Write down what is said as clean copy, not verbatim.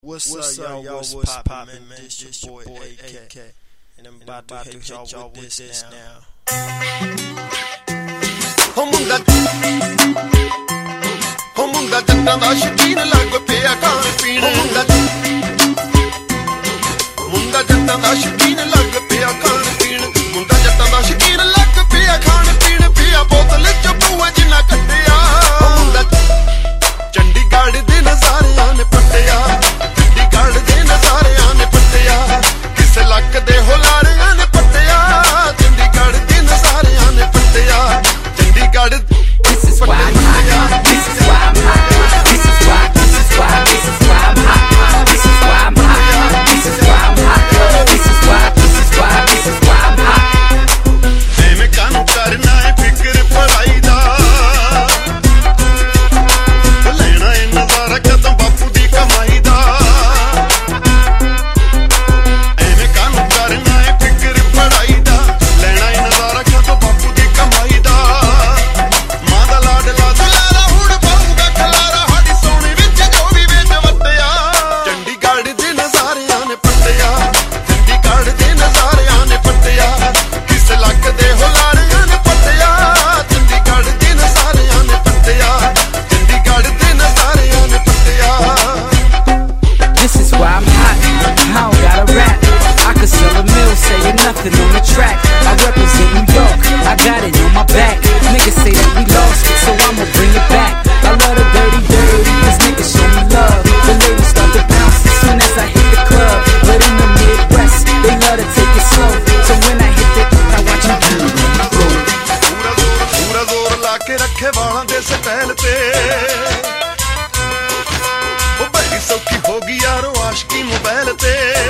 What's up, y'all? What's poppin', man? This your boy AK, and I'm about to hit y'all with this now. ਹੋ ਮੁੰਡਾ ਜੱਟਾਂ ਦਾ ਸ਼ਕੀਨ ਲੱਗ ਪਿਆ ਖਾਣ ਪੀਣ ਮੁੰਡਾ ਜੱਟਾਂ ਦਾ ਸ਼ਕੀਨ ਲੱਗ ਪਿਆ ਖਾਣ ਪੀਣ ਮੁੰਡਾ ਜੱਟਾਂ ਦਾ ਸ਼ਕੀਨ ਲੱਗ ਪਿਆ ਖਾਣ ਪੀਣ ਪਿਆ ਬੋਤਲ ਚ ਪੂਆ ਜਿੰਨਾ ਕੱਢਿਆ ਮੁੰਡਾ ਚੰਡੀਗੜ੍ਹ ਦੇ ਨਜ਼ਾਰਿਆਂ ਨੇ ਪੱਟਿਆ ਚੰਡੀਗੜ੍ਹ ਦੇ ਨਜ਼ਾਰਿਆਂ ਨੇ ਪੱਟਿਆ ਕਿਸੇ ਲੱਕ ਦੇ ਹੁਲਾਰਿਆਂ ਨੇ ਪੱਟਿਆ ਚੰਡੀਗੜ੍ਹ ਦੇ ਨਜ਼ਾਰਿਆਂ ਨੇ ਪੱਟਿਆ Chandigarh This is why I'm hot. This is why I'm hot. This is why I'm hot. This is why I'm hot. This is why I'm hot. This is why I'm hot. ਐਵੇਂ ਕਾਨੂੰ ਕਰਨਾ ਹੈ ਫਿਕਰ ਪੜਾਈ ਦਾ ਲੈਣਾ ਹੈ ਨਜ਼ਾਰਾ ਕਦਮ ਬਾਪੂ ਦੀ ਕਮਾਈ ਦਾ ਐਵੇਂ ਕਾਨੂੰ ਕਰਨਾ ਹੈ ਫਿਕਰ ਪੜਾਈ ਦਾ ਲੈਣਾ ਹੈ ਨਜ਼ਾਰਾ ਕਦਮ ਬਾਪੂ ਦੀ ਕਮਾਈ ਦਾ ਮਾਂ ਦਾ ਲਾਡਲਾ ਦੁਲਾਰਾ ਹੁਣ ਪਾਊਗਾ ਖਲਾਰਾ ਸਾਡੀ ਸੋਹਣੀ ਵਿੱਚ ਜੋ ਵੀ ਵਿੱਚ ਵਟਿਆ ਚੰਡੀਗੜ੍ਹ ਦੇ ਨਜ਼ਾਰਿਆਂ ਨੇ ਪੱਟਿਆ ਚੰਡੀਗੜ੍ਹ ਦੇ ਨਜ਼ਾਰਿਆਂ ਨੇ ਪੱਟਿਆ ਕਿਸ ਲੱਕ ਦੇ ਹੁਲਾਰਿਆਂ ਨੇ ਪੱਟਿਆ ਚੰਡੀਗੜ੍ਹ ਦੇ ਨਜ਼ਾਰਿਆਂ ਨੇ ਪੱਟਿਆ ਚੰਡੀਗੜ੍ਹ ਦੇ ਨਜ਼ਾਰਿਆਂ ਨੇ ਪੱਟਿਆ This is why I'm hot. I don't gotta rap. I could sell a mill, saying nothing on the track. I represent New York. I got it on my back. Niggas say that we lost it, so I'ma bring it back. I love the dirty. These niggas show me love. The ladies start to bounce as soon as I hit the club. But in the Midwest, they love to take it slow. So when I hit it, I watch them do it. ਪੂਰਾ ਜ਼ੋਰ ਲਾ ਕੇ ਰੱਖੇ ਵਾਲਾਂ ਦੇ style ਤੇ ਉਹ ਬੜੀ ਸੌਖੀ ਹੋ ਗਈ ਯਾਰੋ ਆਸ਼ਕੀ ਮੋਬਾਈਲ ਤੇ